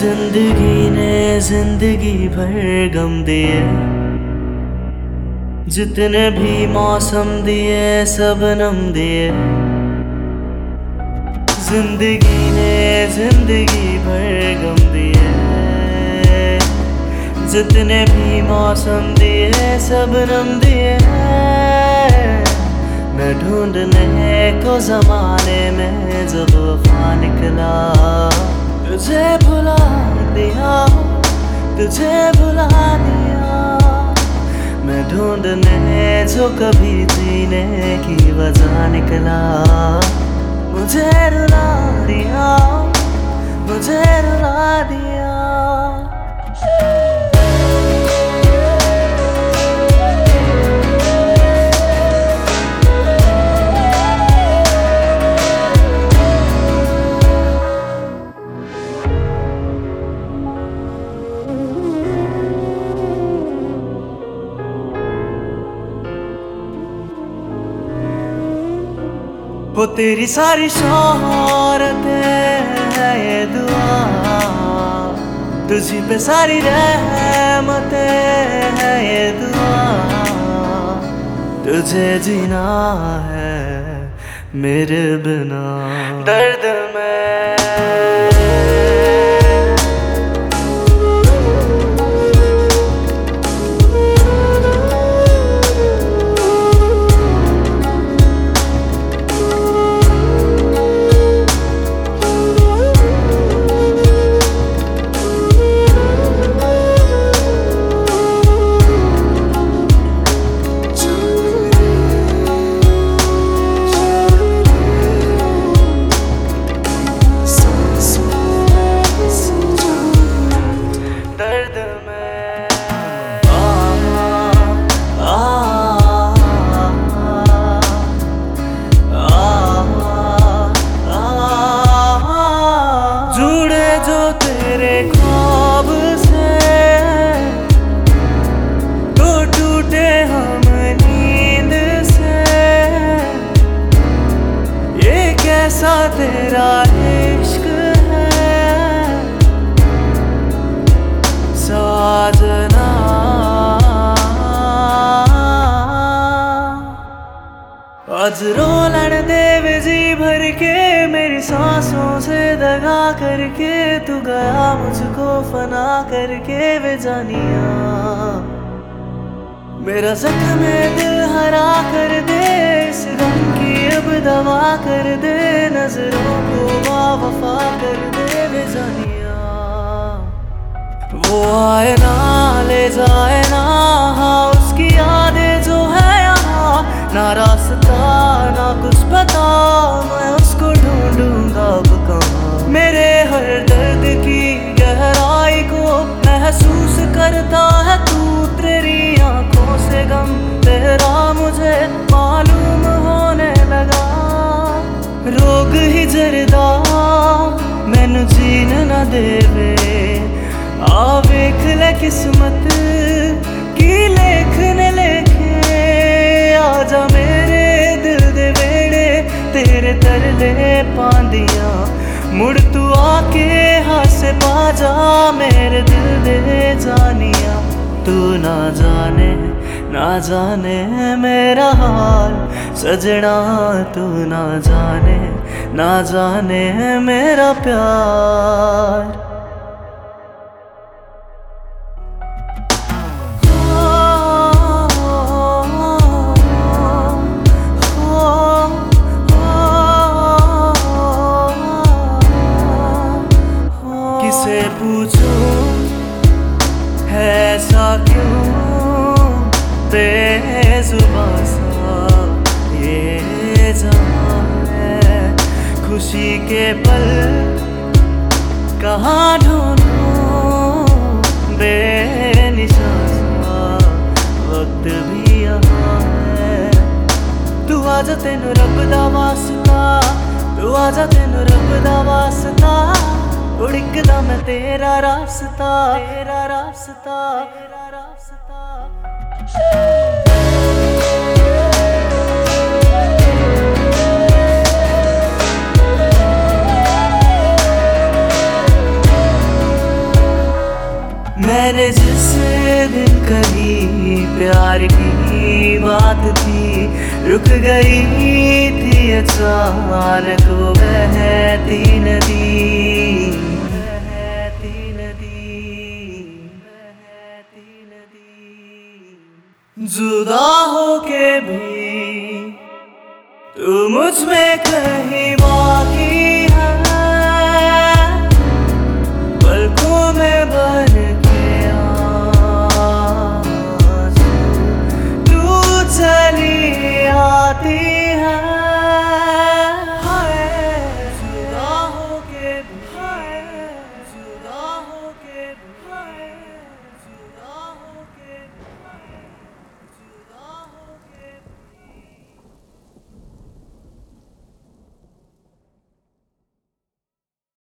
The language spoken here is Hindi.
जिंदगी ने जिंदगी भर गम दिए, जितने भी मौसम दिए सबनम दिए। जिंदगी ने जिंदगी भर गम दिए, जितने भी मौसम दिए सबनम दिए। मैं ढूंढने को जमाने में जब वफा निकला, तुझे भुला दिया, तुझे भुला दिया। मैं ढूंढने जो कभी जीने की वजह निकला, मुझे रुला दिया, मुझे रुला दिया। वो तेरी सारी शोहरत है ये दुआ, तुझी पे सारी रहमत है ये दुआ। तुझे जीना है मेरे बिना दर्द में। कैसा तेरा इश्क है साजना, आज रो लड़ दे जी भर के मेरी सांसों से दगा करके। तू गया मुझको फना करके वे जानिया, मेरा जख्म दिल हरा कर दे, इस गम की अब दवा कर दे। नजरों को वफा कर दे वे जानिया, वो आए ना ले जाए ना, हाँ उसकी यादें जो है यहाँ। ना रास्ता ना कुछ पता, मैं उसको ढूंढूंगा अब कहाँ। मेरे हर दर्द की गहराई को महसूस करता है तू, तेरी आंखों से गम तेरा मुझे मालूम होने लगा। रोग ही जरदा मैनू जीन न देवे, आ वेख ले किस्मत की लेखने लेखे। आजा मेरे दिल दे वेड़े तेरे तरले पांदिया, मुड़ तू आके हासे बाजा मेरे दिल दे जानिया। तू ना जाने मेरा हाल सजना, तू ना जाने मेरा प्यार। किसे पूछूं है ऐसा क्यों बेजुबां सा ये जहां है। खुशी के पल कहाँ ढूंढूं, बेनिशां सा वक्त भी यहाँ है। तू आजा तेनू रब दा वास्ता, तू आजा तेनू रब दा वास्ता। उड़कदा मैं तेरा रास्ता, तेरा रास्ता, तेरा रास्ता। मैंने जिस दिन कही प्यार की बात थी, रुक गई थी अचानक वो बहती नदी, बहती नदी, बहती नदी। जुदा होके भी तू मुझ में कहीं बाकी